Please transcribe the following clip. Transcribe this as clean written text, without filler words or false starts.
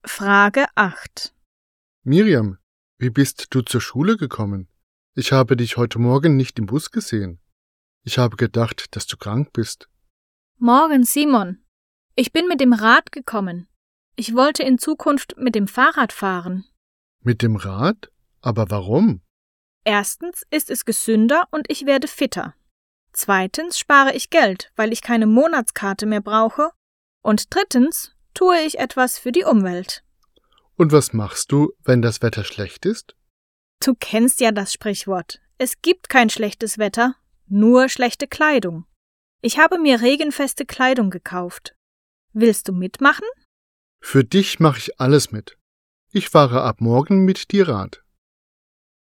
Frage 8. Miriam, wie bist du zur Schule gekommen? Ich habe dich heute Morgen nicht im Bus gesehen. Ich habe gedacht, dass du krank bist. Morgen, Simon. Ich bin mit dem Rad gekommen. Ich wollte in Zukunft mit dem Fahrrad fahren. Mit dem Rad? Aber warum? Erstens ist es gesünder und ich werde fitter. Zweitens spare ich Geld, weil ich keine Monatskarte mehr brauche. Und drittens tue ich etwas für die Umwelt. Und was machst du, wenn das Wetter schlecht ist? Du kennst ja das Sprichwort. Es gibt kein schlechtes Wetter, nur schlechte Kleidung. Ich habe mir regenfeste Kleidung gekauft. Willst du mitmachen? Für dich mache ich alles mit. Ich fahre ab morgen mit dir Rad.